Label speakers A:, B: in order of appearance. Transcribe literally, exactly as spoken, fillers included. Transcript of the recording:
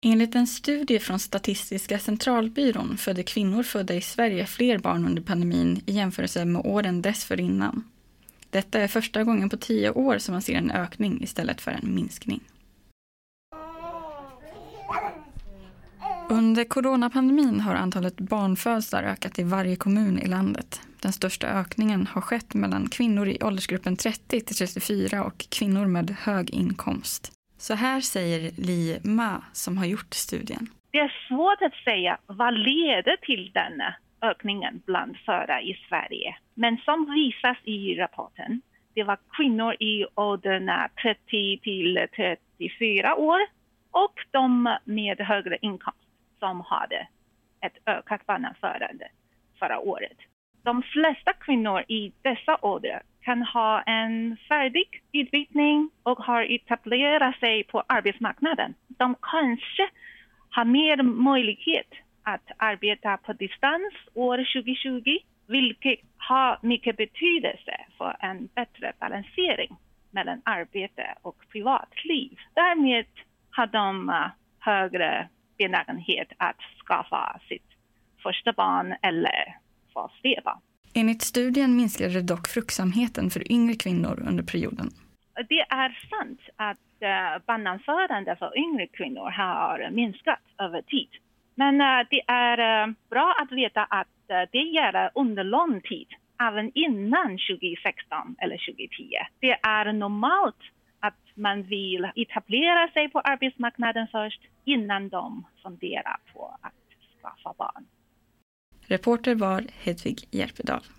A: Enligt en studie från Statistiska centralbyrån födde kvinnor födda i Sverige fler barn under pandemin i jämförelse med åren dessförinnan. Detta är första gången på tio år som man ser en ökning istället för en minskning. Under coronapandemin har antalet barnfödslar ökat i varje kommun i landet. Den största ökningen har skett mellan kvinnor i åldersgruppen trettio till trettiofyra och kvinnor med hög inkomst. Så här säger Li Ma som har gjort studien.
B: Det är svårt att säga vad leder till denna ökningen bland födda i Sverige. Men som visas i rapporten, det var kvinnor i åldrarna trettio till trettiofyra år och de med högre inkomst som hade ett ökat barnafödande förra året. De flesta kvinnor i dessa åldrar kan ha en färdig utbildning och har etablerat sig på arbetsmarknaden. De kanske har mer möjlighet att arbeta på distans år tjugo tjugo, vilket har mycket betydelse för en bättre balansering mellan arbete och privatliv. Därmed har de högre benägenhet att skaffa sitt första barn eller få fler barn.
A: Enligt studien minskade dock fruktsamheten för yngre kvinnor under perioden.
B: Det är sant att uh, barnafödande för yngre kvinnor har minskat över tid. Men uh, det är uh, bra att veta att uh, det gäller under lång tid, även innan tjugo sexton eller tjugo tio. Det är normalt att man vill etablera sig på arbetsmarknaden först innan de funderar på att skaffa barn.
A: Reporter var Hedvig Järpedal.